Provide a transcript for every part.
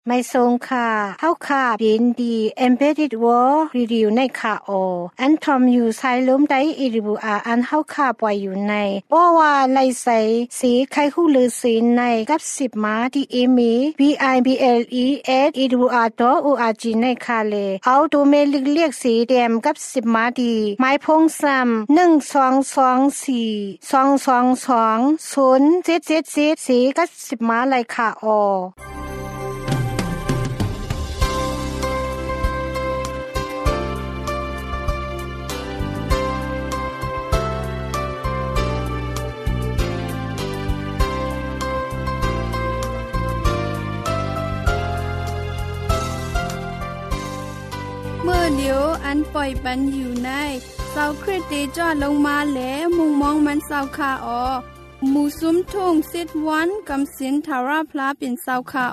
ไม่ทรงค่ะเฮาค่ะยินดี Embedded World Radio ในค่ะอันทอมอยู่ไซลมได้อีริบูอาอันเฮาค่ะปล่อยอยู่ในบ่ว่าไลใสสีไข่ฮู้ลือสีในกับ10มาที่อีเมล bible@edwr.org ในค่ะเลเอาตัวเมลิกเรียกสีแดมกับ10มาดีไม้พงซ้ำ1224 222 0777สีกับ10มาเลยค่ะเมื่อเดียวอันปล่อยปันอยู่ในเสาคริสติจอดลงมาแล้วมุงมองมันเสาคาหมู่ซุ้มทุ่งซิดวันกำสินทาราพลาเป็นเสาคา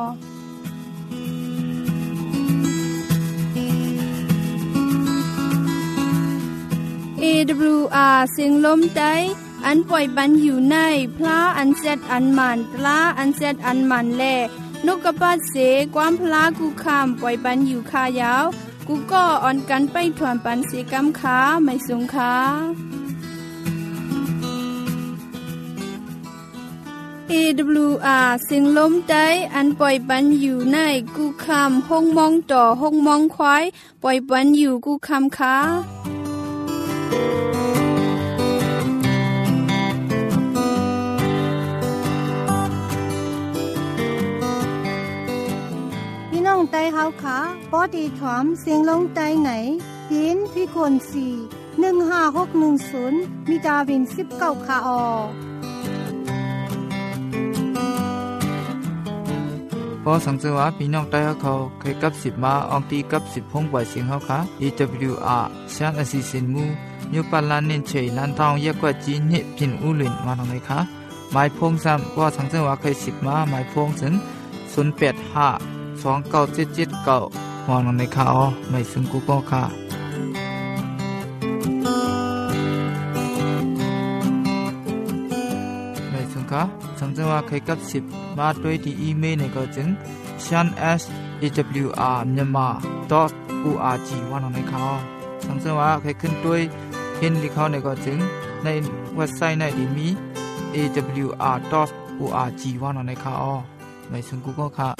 AWR เสียงลมได้อันปล่อยปันอยู่ในพระอันเซตอันมันตลาอันเซตอันมันแลนกกระปาดเสความพลากูคำปล่อยปันอยู่คายาวกูก็อ่อนกันไปถวนปันเสกำขาไม่สูงขาAWR เสียงลมได้อันปล่อยปันอยู่ในกูคำห้องมองต่อห้องมองควายปล่อยปันอยู่กูคำขาไต้เฮาค่ะปอดีถอมเสียงลงไต้ไหนยินพี่คน4 15610มีดาวิน19ค่ะพอสังเกตว่าพี่น้องไต้เขาเคยกับ10มาอองตีกับ10พงปล่อยเสียงเฮาค่ะ EWR ชานอสิสินมูยปานลานเน้นเฉยลันทองเยกกว่าจีนิพินอุลินมาทางไหนคะหมายพงซ้ำว่าสังเกตว่าเคย10มาหมายพงถึง085 2977มองในข่าวไม่ซึ่งกูก็ค่ะไม่ซึ่งค่ะสังเกตว่าใครกับ10มาด้วยที่อีเมลในก็จึง shan@awr.myanmar.org ว่าในข่าวสังเกตว่าใครขึ้นด้วยเห็นที่เขาในก็จึงในเว็บไซต์ในที่มี awr.org ว่าในข่าวไม่ซึ่งกูก็ค่ะ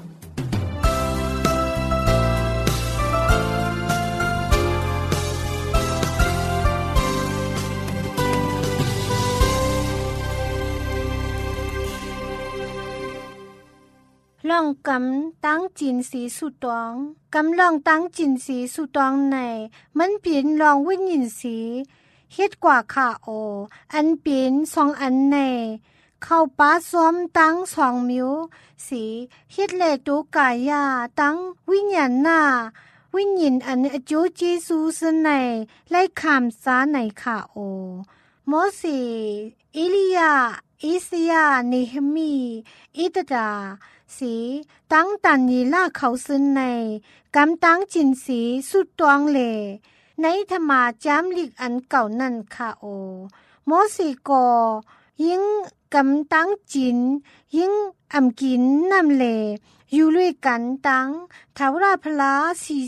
ล่องกำตั้งจินสีสุตองกำล่องตั้งจินสีสุตองในมันเปลี่ยนลองวิญญาณสีเฮ็ดกว่าค่ะอันเปลี่ยน2อันในเข้าป้าซ้อมตั้ง2มิวสีเฮ็ดเลตุกายาตั้งวิญญาณหน้าวิญญาณอันอจูเจซูสในไล่คำซาในค่ะโมเสเอลียาอิสยาเนหะมีอิตดาสีตั้งตันยีล่าเขาซึนในกำตั้งจินสีสุดตวงเลในธรรมาจามลิกอันเก่านั่นค่ะโมสีกอยิ่งกำตั้งจินยิ่งอำกินนำเลอยู่ด้วยกันตั้งทาวราพลา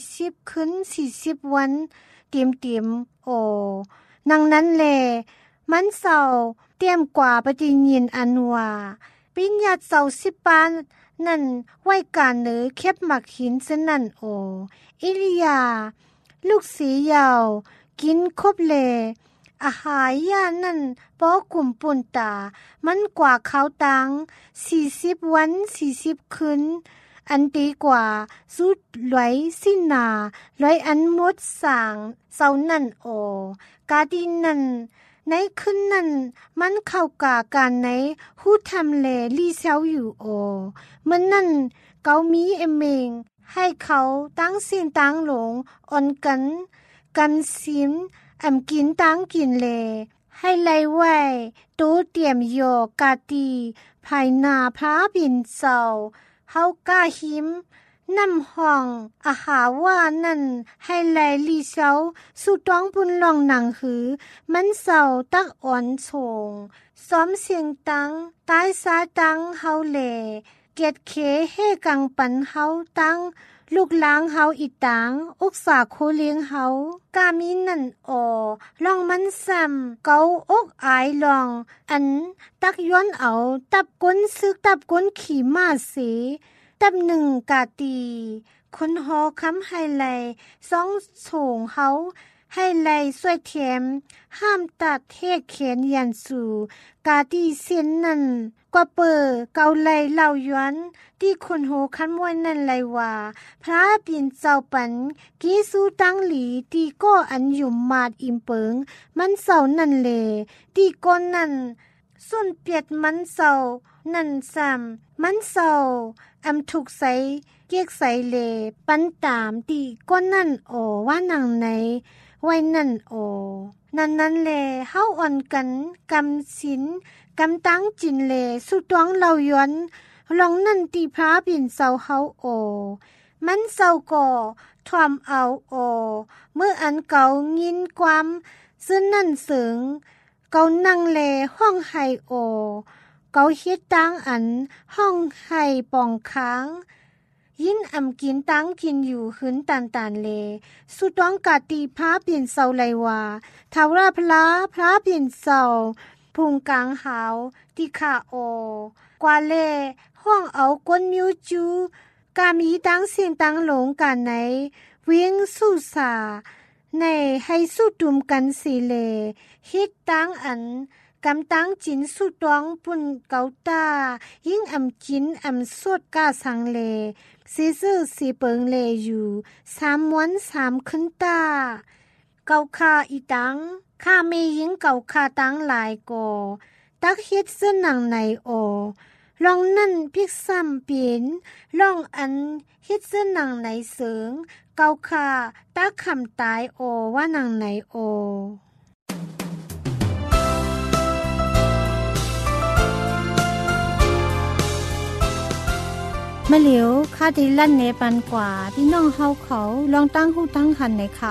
40ขึ้น40วันเตรียมนังนั้นแลมันเศร้าเตรียมกว่าปฏิญญาอันว่าปิญญาเศร้า10ปานนั่นไว้การเนื้อเข็บหมักหินสนั่นอิลิยาลูกสียาวกินครบเลอาหารยานั่นปอกลุ่มปุ่นตามันกว่าเขาตัง40วัน40คืนอันดีกว่าสุดไหลสิ้นนาไหลอันมดสางเศร้านั่นกาดินนั่นในคืนนั้นมันเข้ากาการในหูทำแลลีเซาอยู่มันนั่นเกามีเอเมงให้เขาตั้งสินตั้งหลงอ่อนกันสิมกินตั้งกินแลให้ไล่ไว้ตู้เตรียมโยกาตีภายหน้าพระบินเศร้าเฮากาหิมน้ำห้องอาหาว่านั่นให้ไลลีเซาสู่ต้องปุนลองหนังหือมันเศร้าตักอ่อนโฉงซ้อมเสียงตังตายสาตังเฮาเลเกียดเคเฮกังปันเฮาตั้งลูกล้างเฮาอีตังอุกษาโคเลี้ยงเฮากามีนั่นลองมันซ้ำเกาอกอายลองอันตักย้อนเอาตับก้นซึกตับก้นขี่มาเสตับหนึ่งกาตีคนหอคำให้ไหลสองโฉงเฮาให้ไหลสวยเทียมห้ามตัดเทศเขียนยันสู่กาตีเส้นนั่นกว่าเปอเกาไหลเล่าย้อนที่คนโหคันมวยนั่นไหลว่าพระปิ่นเจ้าปันกีสู้ตั้งหลีตีก็อันยุ่มมาดอิ่มเปิงมันเศร้านั่นเลตีก้นนั่นส่วนเปียดมันเศร้านั่นซ้ำมันเศร้าอำถูกใสเกียกใสเลปันตามตีก้นนั่นว่านังไหนไว้นั่นนั่นแลเฮาอ่อนกันกำศีลกำตั้งจินเลสุตวงเล่าย้อนลองนั่นตีพระปิ่นเศร้าเฮามันเศร้าก่อทอมเอาเมื่ออันเก่ายินความซึ่งนั่นเสงเก่านั่งเลห้องไห้เก่าเฮ็ดตั้งอันห้องไห้ป่องค้างยินอำกินตั้งกินอยู่หืนตานเลสุตวงกาตีพระปิ่นเศร้าไลว่าทาวราพระปิ่นเศร้าพุงกลางหาวติขากว่าเล่ห้องเอาก้นมิวจูกามีตั้งเสียงตั้งหลงกันไหนเวียงสู้สาในให้สู้ตุมกันสีเลฮิตตั้งอันกำตั้งจินสู้ตวงปุ่นเกาตายิ่งอำจินอำสดกาสังเลสีซื่อสีเปิงเลอยู่3 วัน 3 ขึ้นตาเกาคาอีตังข้าไม่ยิงเก่าคาตั้งหลายก่อตักเฮ็ดเสื้อหนังในลองนั่นพิกซ้ำเปลี่ยนลองอันเฮ็ดเสื้อหนังในเสริงเก่าคาตักคำตายว่าหนังในมะเหลียวข้าได้ลั่นเนปันกว่าพี่น้องเฮาเขาลองตั้งหูตั้งหันในค่ะ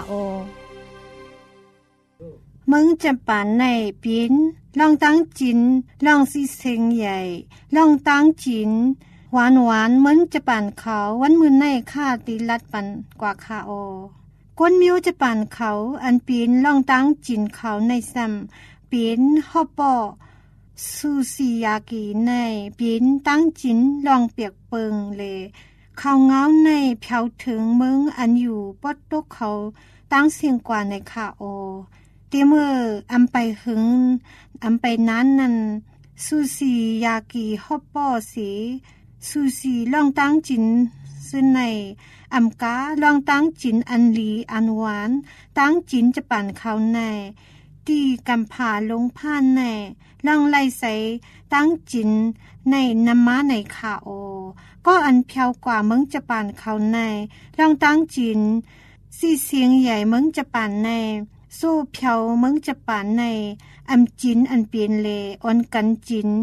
มึงจะปานในปินลองตั้งจินลองสิเซงใหญ่ลองตั้งจินหวานมึงจะปานเขาวันมือในข้าตีลัดปันกว่าค่ะก้นมิวจะปานเขาอันปินลองตั้งจินเขาในซ้ำปินฮอปอซูซิยากิในปินตั้งจินลองเปียกเปิงเลเขาเงาในเผาถึงมึงอันอยู่ปอดตกเขาตั้งเสียงกว่าในค่ะตีเมื่ออำไปหึงอำไปนั้นนั่นซูซิยากิฮอปปอสีซูซิลองตั้งจินซึ่งในอำกาลองตั้งจินอันลีอันหวานตั้งจินจะปั่นเขาในตีกำผาลงผ่านในลองไล่ใส่ตั้งจินในน้ำม้าในขาก็อันเพียวกว่ามึงจะปั่นเขาในลองตั้งจินสีเสียงใหญ่มึงจะปั่นในสู้เพียวมึงจะป่านในอำจินอันเปลี่ยนเลอ่อนกันจิน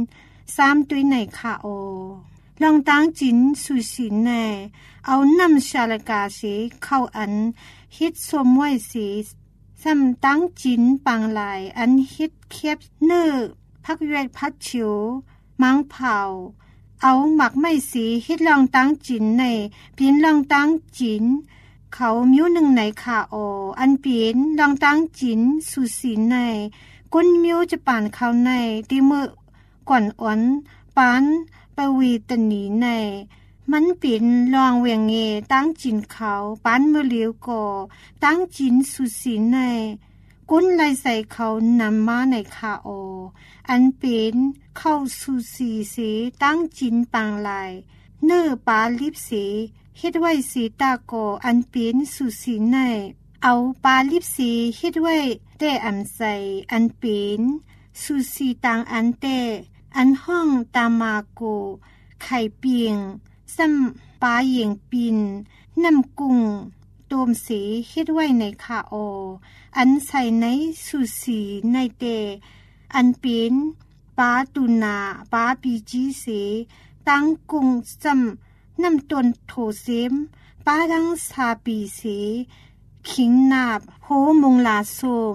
3ตุ้ยในค่ะลองตั้งจินสุสินในเอาน้ำชาลกาสีเข้าอันฮิตสมไว้สีซ้ำตั้งจินปังลายอันฮิตเคียบเนื้อพักเวกพัดฉิวมังเผาเอาหมักไม่สีฮิตลองตั้งจินในเปลี่ยนลองตั้งจินเขามิ้วหนึ่งในค่ะอันเปลี่ยนลองตั้งจินสุสีในก้นมิ้วจะป่านเขาในที่มือก่อนอ่อนปานปวีตนีในมันเปลี่ยนลองเวียงเงตั้งจินเขาปานมือเหลียวก่อตั้งจินสุสีในก้นไหลใส่เขานำมาในค่ะอันเปลี่ยนเข้าสุสีสีตั้งจินปังลายเนื้อปาลิบสีเฮ็ดไว้สีตาโกอันเป็นสุสีในเอาปาลิบสีเฮ็ดไว้แต่อันใส่อันเป็นสุสีต่างอันแต่อันห้องตามาโกไข่เปียงซ้ำปลาเหยียงปินน้ำกุ้งโตมสีเฮ็ดไว้ในค่ะอันใส่ในสุสีในแต่อันเป็นปลาตุนาปลาปีจีสีตั้งกุ้งซ้ำน้ำต้นโถเซมป้าดังซาปีสีขิงนาบโหมงลาโสม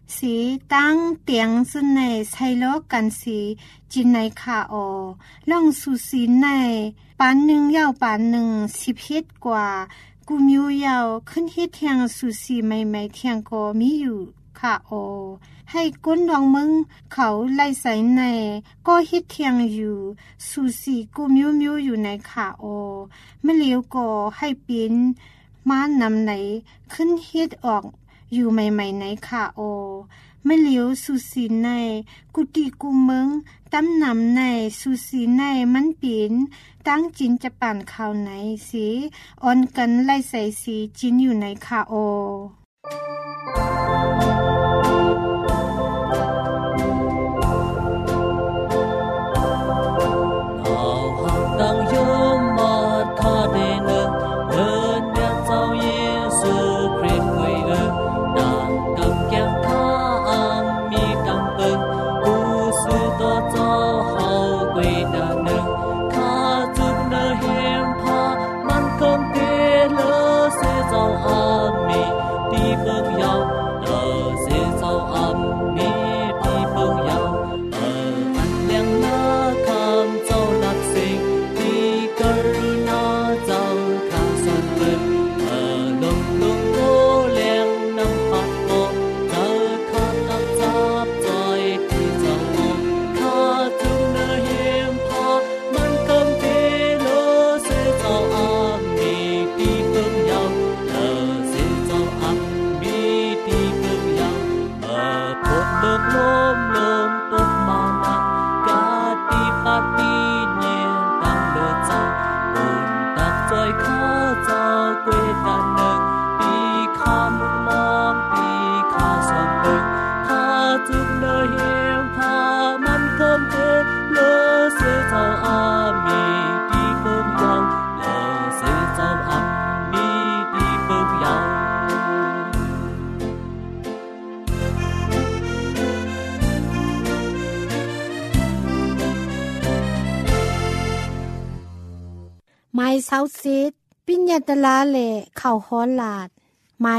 สีตั้งเตียงซึ่งในใช้โลกกันสีจินในขาออล่องสุสีในปานหนึ่งยาวปานหนึ่ง10เฮ็ดกว่ากูมิวยาวขึ้นเฮ็ดเทียงสุสีใหม่ๆเทียงก็มีอยู่ค่ะออให้ก้นดองมึงเขาไล่ใส่ในก็เฮ็ดเทียงอยู่สุสีกูมิวมิวอยู่ในค่ะออไม่เลี้ยวก็ให้เป็นม้านำไหนขึ้นเฮ็ดออกอยู่ใหม่ๆในค่ะออไม่เลี้ยวสุสีในกุฏิกูเมืองตำนำในสุสีในมันเป็นตั้งจินจะปั่นข่าวไหนสิอ่อนกันไล่ใส่สีจินอยู่ในค่ะออไม้เซาซิดปิญญาตลาเลเข้าฮอลาดไม้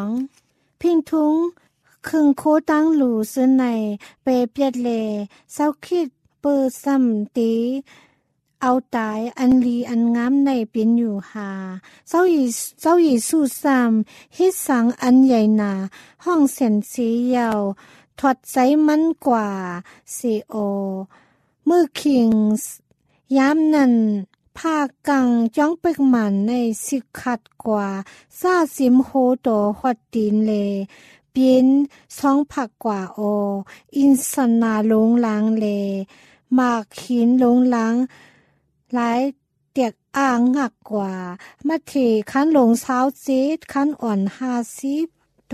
2พิงทุงครึ่งโคตั้งหลูซื้อในเปเปียดเลเซาคิดเปิดซ้ำตีเอาตายอันลีอันงามในเป็นอยู่หาเจ้าหยีสู้ซ้ำฮิตสังอันใหญ่หนาห้องเสียนสียาวถอดใจมันกว่าซีโอมือคิงย้ำนั่นภาคกังจ้องเปิกหมันในสิขัดกว่าซาซิมโฮโตฮอดตีนเลเปียน2ผักกว่าโออินสนาลงล้างเลมากหินลงล้างหลายเตียกอ่างหักกว่ามาเทคันลง27คันอ่อน50โต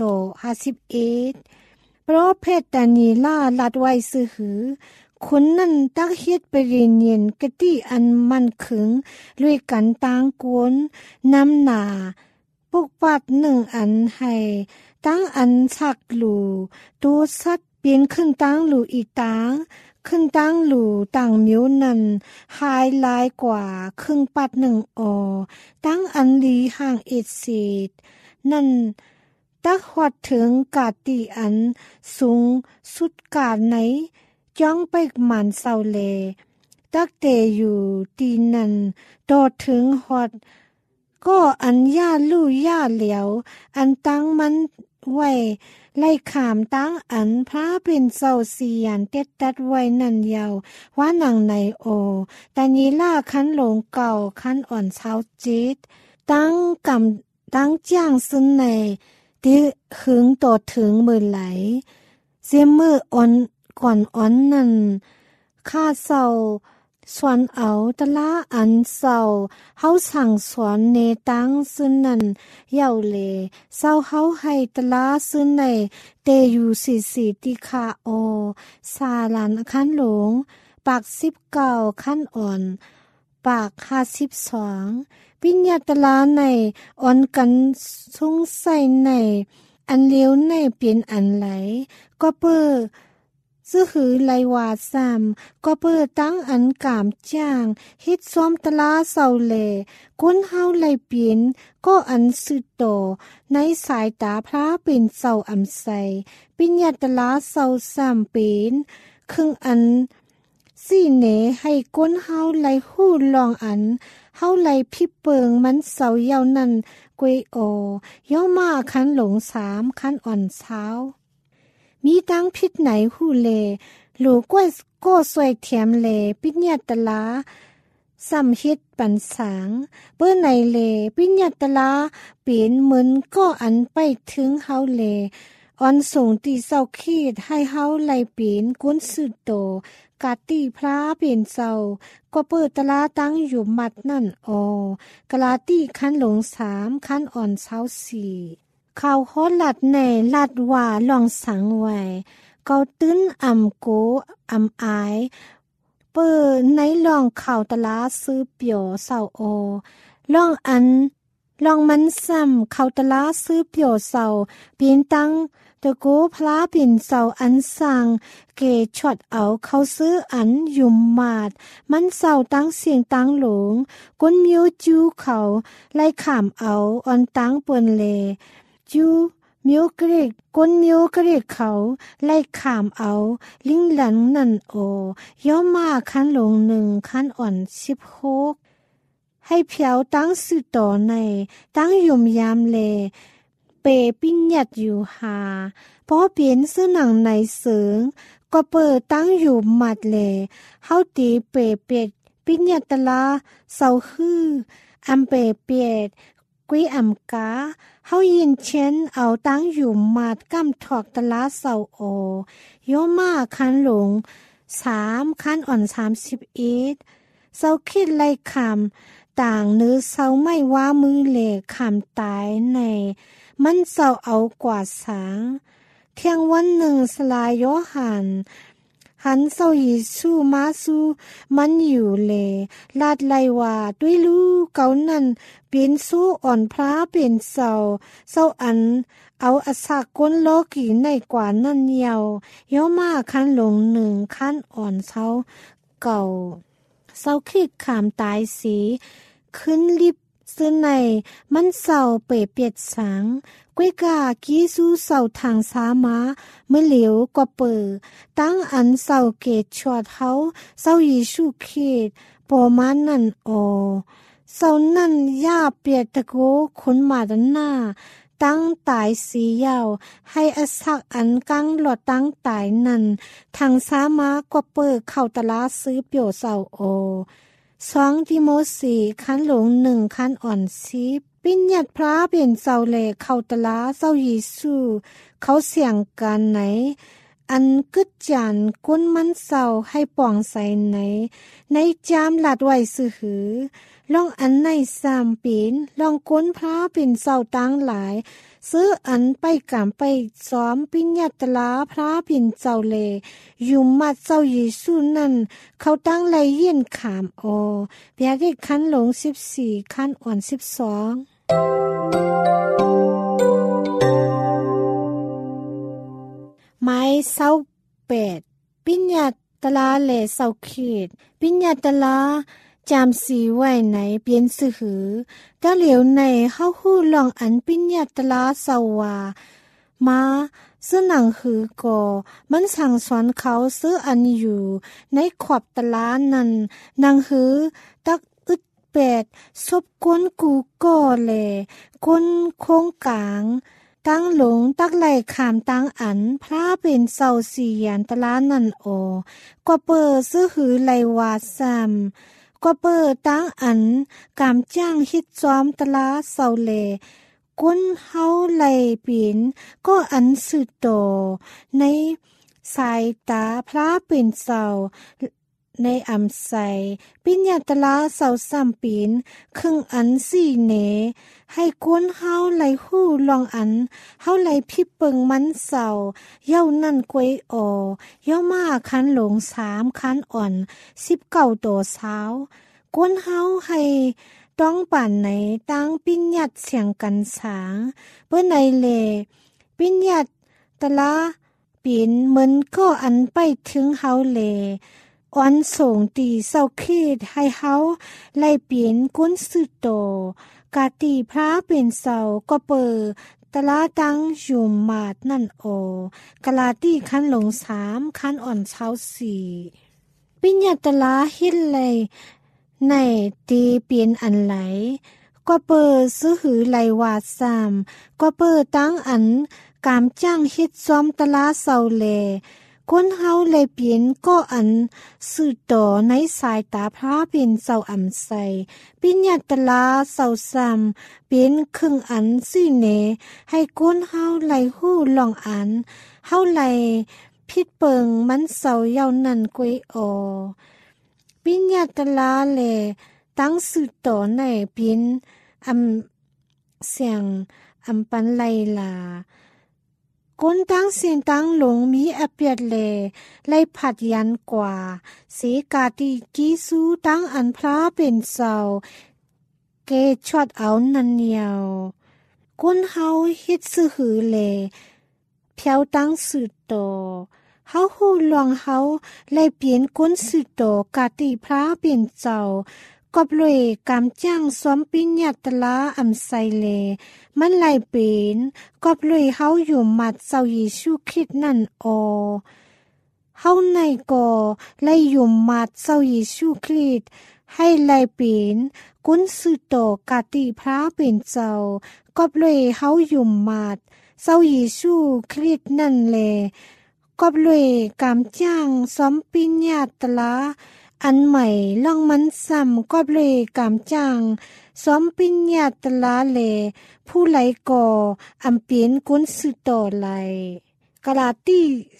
51เพราะเพศตานีล่าลัดไว้ซื้อหือคนนั่นตักเฮ็ดไปเรียนเย็นกะติอันมันขึงด้วยกันต่างกวนน้ำหนาปุกปัด1อันให้ตั้งอันชักหลูตัวสัตว์เปลี่ยนขึ้นตั้งหลูอีตางขึ้นตั้งหลูต่างมิ้วนั้นหายลายกว่าครึ่งปัด1อตั้งอันลีห่างเศษนั่นตักฮอดถึงกาติอันสูงสุดกาไหนจ้องไปมันเศร้าเลตักเตอยู่ตีนั้นโดดถึงฮอดก็อันย่าลู่ย่าเหลียวอันตั้งมันไว้ไล่ขามตั้งอันพระเป็นเศร้าเสียนเต็ดตัดไว้นั่นยาวว่าหนังในโอตานีล่าคันหลงเก่าคันอ่อนเช้าจิตตั้งกำตั้งจ้างซึ่งในที่หึงโตถึงมือไหลเสียมืออ่อนก่อนอ่อนนั่นข้าเศร้าสวนเอาตะละอันเศร้าเฮาสั่งสอนเนตังซึ่งนั่นเย่าเลเศร้าเฮาให้ตะละซึ่งในเตอยู่44ติคาโอซาลันคันหลงปาก19คันอ่อนปาก52ปิญญาตลาในอ่อนกันสงสัยในอันเลี้ยวในเปลี่ยนอันไหลก็เปื้อซื่อหือไลวาซ้ำก็เปิดตั้งอันกามจ้างเฮ็ดซ้อมตลาเศร้าแลก้นเฮาไลเปลี่ยนก็อันสุดโตในสายตาพระเป็นเศร้าอำไสปิญญาตลาเศร้าซ้ำเป็นครึ่งอันสี่เหนให้ก้นเฮาไลหู้ลองอันเฮาไลพิเปิงมันเศร้าเยาวนั่นกวยโอย่อมาคันหลง3คันอ่อนเช้ามีตั้งพิษไหนหูเลหลูก้วยก็สวยเทียมเลปิญญาตลาสัมฮิตปันสางเปิ้นในเลปิญญาตลาเปลี่ยนเหมือนก็อันไปถึงเฮาเลออนส่งตีเศร้าขีดให้เฮาไลเปลี่ยนกุนสุดโตกาตีพระเปลี่ยนเศร้าก็เปิดตลาตั้งอยู่มัดนั่นกะลาตีคันหลง3คันอ่อนเช้า4ข่าวฮอดลัดในลัดว่าลองสังไว้เกาตื้นอำโกอำอายเปิดในลองข่าวตลาซื้อเปียวเศร้าลองอันลองมันซ้ำข่าวตลาซื้อเปียวเศร้าเปลี่ยนตั้งตะโกพลาเปลี่ยนเศร้าอันสั่งเกช็อตเอาเขาซื้ออันยุ่มมาดมันเศร้าตั้งเสียงตั้งหลงก้นมิวจูเขาไล่ขามเอาออนตั้งเปิ้นเลจูมิวเกรกก้นมิวเกรกเขาไล่ขามเอาลิงหลันนั่นย่อมาคันหลง1คันอ่อน16ให้เพียวตั้งสื่อต่อในตั้งยุ่มยามเลเปปิ้ญญัดอยู่หาพอเปลี่ยนซื้อหนังในเสริงก็เปิดตั้งอยู่หมัดเลเฮาตีเปเป็ดปิ้ญญัดตลาเศร้าฮืออำเปเป็ดกุ้ยอำกาเฮายินเช่นเอาตั้งอยู่มาดกำถอกตลาเศร้าย่อมาคันหลง3คันอ่อน31เศร้าคิดไล่คำต่างเนื้อเศร้าไม่ว่ามือเหลคำตายในมันเศร้าเอากว่าสางเที่ยงวันหนึ่งสลายโยหันเศร้ายิสูมาสูมันอยู่เลลาดไลว่าด้วยลูกเก่านั่นเปลี่ยนสู้อ่อนพระเปลี่ยนเศร้าอันเอาอสากก้นโลกีในกว่านั่นเยาย่อมาคันหลง1คันอ่อนเศร้าเก่าเศร้าคิดขามตายสีขึ้นลิบซื้อในมันเศร้าเปียดสังกวยกากี้สู้เศร้าทางสามาเมื่อเหลียวก็เปิดตั้งอันเศร้าเกตชวดเฮาเศร้ายิสูขีดปอมานั่นเศร้านั่นย่าเปียดตะโกคนมาดันหน้าตั้งตายสียาวให้อสักอันกังหลอดตั้งตายนั่นทางสามาก็เปิดเข้าตลาซื้อเปียวเศร้า2ทิโมธีคันหลง1คันอ่อน10ปิญญัดพระเปลี่ยนเศร้าเลเข้าตลาเศร้ายิสูเขาเสียงกันไหนอันกึดจันก้นมันเศร้าให้ป่องใส่ไหนในจามหลัดไว้ซื้อหือลองอันใน3ปีนลองก้นพระเป็นเศร้าตั้งหลายซื้ออันไปกำไปซ้อมปิญญาตลาพระปิ่นเจ้าเลอยู่มัดเจ้ายิสูนั่นเขาตั้งไลเยี่ยนขามเปียกได้คันหลง14คันอ่อน12ไม้เศร้า8ปิญญาตลาเลเศร้าขีดปิญญาตลาจามสีไว้ไหนเปลี่ยนสื่อหือตะเหลียวในเฮาฮู้ลองอันปิญญาตลาสวามาซื้อหนังหือก่อมันสั่งสอนเขาซื้ออันอยู่ในขอบตลานั้นหนังหือตักอึด8ซบก้นกูก่อแลก้นโค้งกลางตั้งหลงตักไหลขามตั้งอันพระเป็นเศร้าสี่ยานตลานั่นก็เปิดซื้อหือไหลวาซ้ำก็เปิดตั้งอันกามจ้างฮิตซ้อมตลาเศร้าเลก้นเฮาไหลปีนก็อันสุดโตในสายตาพระเป็นเศร้าในอำไสปิญญาตลาเศร้า3ปีนครึ่งอัน4เนให้ก้นเฮาไหลหู้ลองอันเฮาไหลพิเปิงมันเศร้าเย้านั่นกวยเย้ามาคันหลง3คันอ่อน19โตเช้าก้นเฮาให้ต้องป่านไหนตั้งปิญญาตเสียงกันสางเปิ้นในเลปิญญาตลาปีนเหมือนก็อันไปถึงเฮาแลอ่อนส่งตีเศร้าคิดให้เฮาไล่เปลี่ยนกุนสือโตกาตีพระเป็นเศร้าก็เปิตลาตังยุมมาดนั่นโอกะลาตีคันหลง3คันอ่อนเช้า4ปิญญาตลาหินเลยในตีเปลี่ยนอันไหลก็เปิซื้อหือไหลวาด3ก็เปิตั้งอันกามจ้างเฮ็ดซ้อมตลาเศร้าแลคนเฮาเลยเปลี่ยนก็อันสื่อต่อในสายตาพระเป็นเศร้าอ่ำใสปิญญาตลาเศร้าเป็นครึ่งอันซื่อเนให้คนเฮาไหลหู้ลองอันเฮาไหลพิดเปิงมันเศร้าเยาวนั่นกวยปิญญาตลาแลตั้งสื่อต่อในเป็นอำเสียงอำปันไลลาคนตั้งเสียงตั้งหลงมีอเปียดเลไล่ผัดยันกว่าเสกาติกีสูตั้งอันพระเป็นเศร้าเกชอดเอานันเนียวคนเฮาเฮ็ดซื่อหือเลเพียวตั้งสื่อโตเฮาฮู้ลองเฮาไล่เปลี่ยนคนสื่อโตกาติพระเป็นเจ้ากอบเลยกำจ้างซ้อมปิญญาตลาอำไซเลมันไหลเป็นกอบเลยเฮาอยู่มัดเจ้าเยซูคริสต์นั่นเฮาในก็ไหลอยู่มัดเจ้าเยซูคริสต์ให้ไหลเป็นกุนสือโตกาติพระเป็นเจ้ากอบเลยเฮาอยู่มัดเจ้าเยซูคริสต์นั่นแลกอบเลยกำจ้างซ้อมปิญญาตลาอันใหม่ล่องมันซ้ำก็เลยกำจังซ้อมปิญญาตลาเลผู้ไหลก่ออำเปียนกุนสือต่อไหลกะลาตี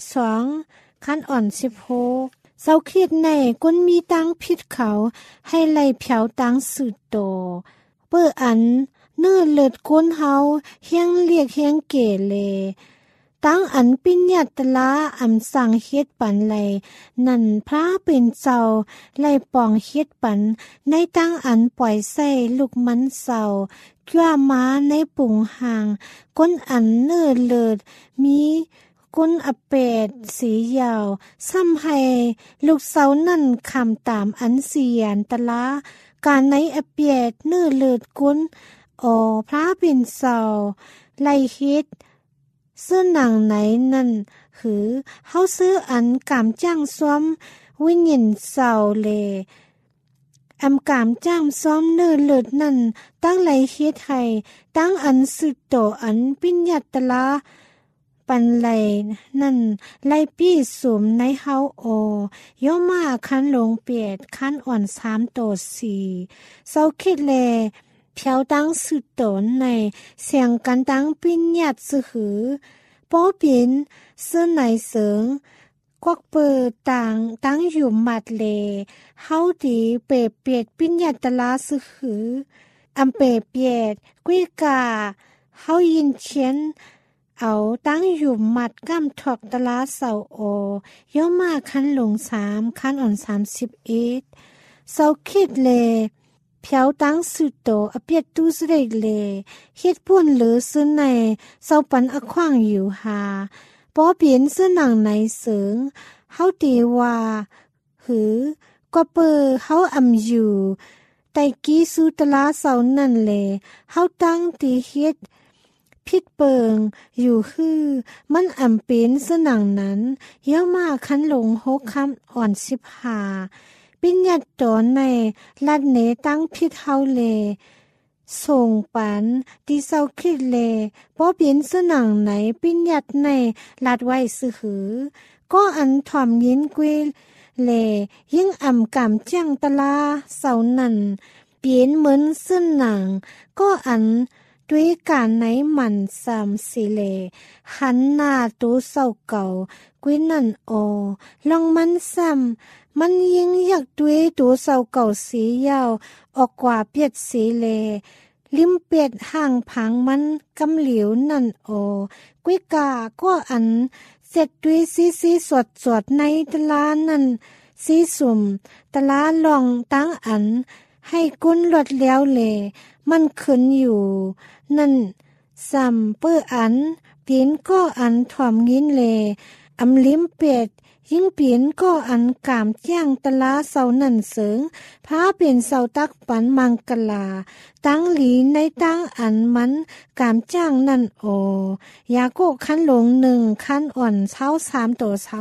2คันอ่อน16เศร้าเครียดในกุนมีตังผิดเขาให้ไหลเผียวตังสือต่อเปื้ออันเนื้อเลิดกุนเฮาเฮียงเรียกเฮียงเกเลตั้งอันปิญญาตลาอำสั่งเฮ็ดปันไหลนั่นพระเป็นเจ้าไหลปองเฮ็ดปันในตั้งอันปล่อยใส่ลูกมันเศร้ากั้วม้าในปุ่งห่างก้นอันเนื้อเลิดมีก้นอเปดสียาวซ้ำให้ลูกเสานั่นคำตามอันเสียนตลาการในอเปดเนื้อเลิดก้นพระเป็นเศร้าไหลเฮ็ดเสื้อหนังไหนนั่นหือเฮาซื้ออันกามจ้างซ้อมวิญญาณเศร้าเลอำกามจ้างซ้อมเนื้อเลิศนั่นตั้งไหลเฮ็ดให้ตั้งอันสืบโตอันปิญญาตลาปันไหลนั่นไหลปี้สุมในเฮาย่อมาคันหลงเปียดคันอ่อน3โต4เศร้าคิดแลเพียวตั้งสืบโตในเสียงกันตั้งปิญญาตสือหือป้อปินเสื้อไหนเสิงกวักเปิดต่างตั้งอยู่มัดเลเฮาดีเปเปียดปิญญาตลาสือหืออำเปเปียดกุ้ยกาเฮายินเชียนเอาตั้งอยู่มัดก้ำถอกตลาเสาย่อมาคันหลง3คันอ่อน31เศร้าคิดเลเพียวตั้งสือโตอเปียดตูสเรกเลเฮ็ดพุ่นหรือซื้อในเศร้าปันอขวางอยู่หาป้อเปลี่ยนซื้อหนังไหนเสิงเฮาตีว่าหือก็เปอเฮาอำอยู่แต่กี้สูตลาเศร้านั่นแลเฮาตั้งตีเฮ็ดพิดเปิงอยู่คือมันอำเป็นซื้อหนังนั้นเยอะมากคันหลง6คำอ่อน15ปิญญาตอนในลัดเนตั้งพิดเฮาเลส่งปันที่เศร้าคิดเลป้อเปลี่ยนสนังไหนปิญญาตในลัดไว้ซื้อหือก็อันถ่อมยินกวยเลยิ่งอ่ำกำจังตลาเศร้านั่นเปลี่ยนเหมือนซึ่นหนังก็อันด้วยการไหนมัน3 4เลหันหน้าตัวเศร้าเก่ากวยนั่นลองมันซ้ำมันยิ่งอยากด้วยตัวเศร้าเก่าสียาวออกกว่าเปียดสีเลลิมเป็ดห่างผังมันกำเหลียวนั่นกุ้ยกาก็อันเสร็จด้วยสีสดในตลานั่นสีสุ่มตลาลองตั้งอันให้กุ้นหลดแล้วเลมันขึ้นอยู่นั่นซ้ำเปื้ออันปีนก็อันถ่อมยินเลอำลิมเป็ดยิ่งเปลี่ยนก็อันกามย่างตะลาเสานั่นเสิงพาเป็นเสาตักปันมังกลาตั้งหลีในตั้งอันมันกามจ้างนั่นโอยาโกคันหลง1คันอ่อนเช้า3ต่อเช้า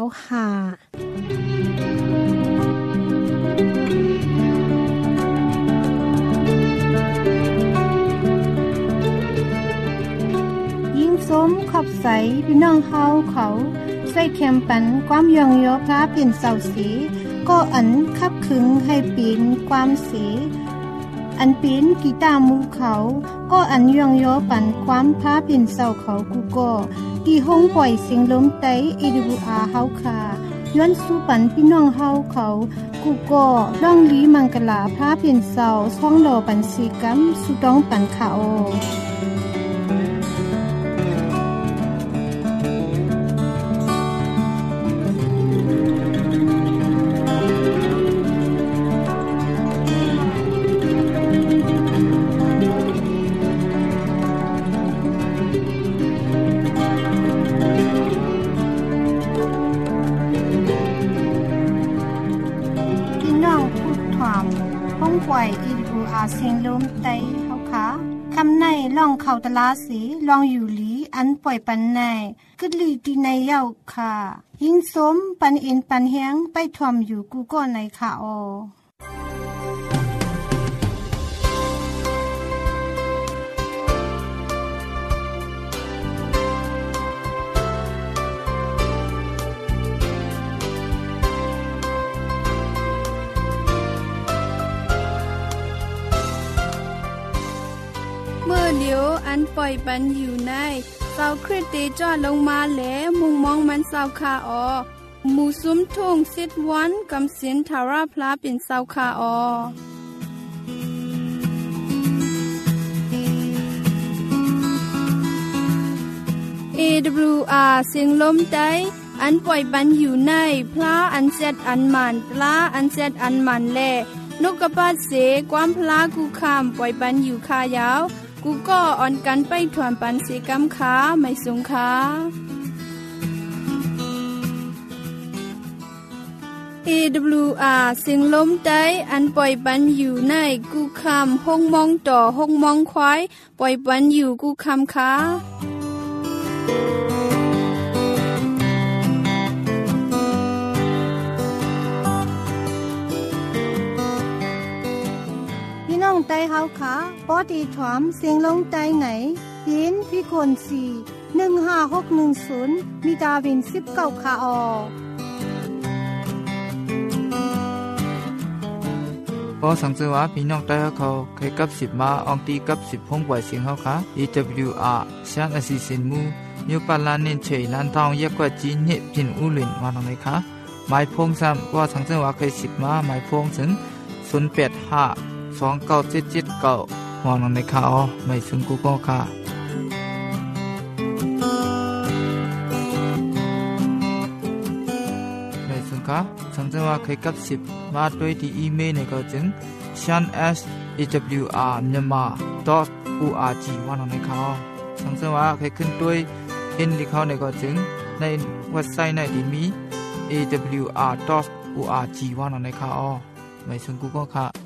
5ยิ่งสมขอบใสพี่น้องเฮาเขาใส่เข็มปันความยองยอพระเป็นเสาสีก็อันคับขึงให้ปีนความสีอันปีนกีตาร์มูเขาก็อันยองยอปันความพระเป็นเสาเขากูก็ที่ห้องปล่อยเสียงลมไต AWR เฮาค่ะย้อนสู้ปันพี่น้องเฮาเขากูก็ร้องลีมังกลาพระเป็นเสาช่องโลปันสีกัมสุต้องปันเขาปล่อย AWR เสียงลมไตเฮาค่ะคำในล่องเข้าตลาสีลองอยู่หลีอันปล่อยปันในกึดลีดีในเย้าค่ะยิ่งสมปันเอ็นปันเฮียงไปทอมอยู่กูก็ในค่ะเมื่อเดียวอันปล่อยปันอยู่ในเสาคริสเตจอดลงมาแหลมุงมองมันเสาคาหมู่ซุ้มทุ่งสิทวันกำสินทาราพลาเป็นเสาคาAWR เสียงลมไตอันปล่อยปันอยู่ในพระอันเซดอันมันปลาอันเซดอันมันแลนกกระปาดเสความพลากูคามปล่อยปันอยู่คายาวกูก็อ่อนกันไปถวนปันเสกำขาไม่สงขาAWR เสียงลมไตอันปล่อยปันอยู่ในกูคามห้องมองต่อห้องมองควายปล่อยปันอยู่กูคามขาน้องไตเฮาค่ะปอตีถวมเสียงลงไตไหนยินพี่คน4 15610มีดาวิน19ค่ะพอสังเกตว่าพี่น้องไตเขาเคยกับ10มาอองตีกับ10พงปล่อยเสียงเฮาค่ะ AWR ช่างอสิสินมูอยู่ปานลานเน้นเฉยลานทองแยกกว่าจีนเฮ็ดพินอูหลินมาตรงไหนคะหมายพงซ้ำว่าสังเกตว่าเคย10มาหมายพงถึง085297779มองในข่าวไม่ซึ่งกูก็ค่ะไม่ซึ่งค่ะสังเกตว่าเคยกับ10มาด้วยที่อีเมลในก็จึง shan@awr.myanmar.org ว่าในข่าวสังเกตว่าเคยขึ้นด้วยเห็นที่เขาในก็จึงในเว็บไซต์ในที่มี awr.org ว่าในข่าวไม่ซึ่งกูก็ค่ะ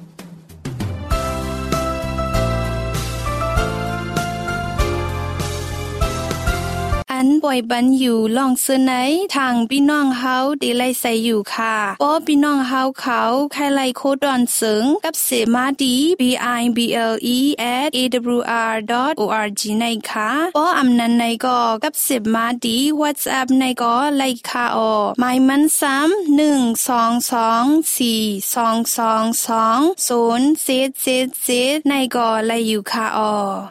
อันป่อยบันอยู่ล่องเสื้อไหนทางพี่น้องเฮาดีไลใส่อยู่ค่ะป้อพี่น้องเฮาเขาใครไลโคดอนเสิงกับเสมาดี bible@awr.org ในค่ะป้ออำนันในก็กับเสมาดี WhatsApp ในก็ไลค่ะหมายมัน3122422207777ในก็ไลอยู่ค่ะ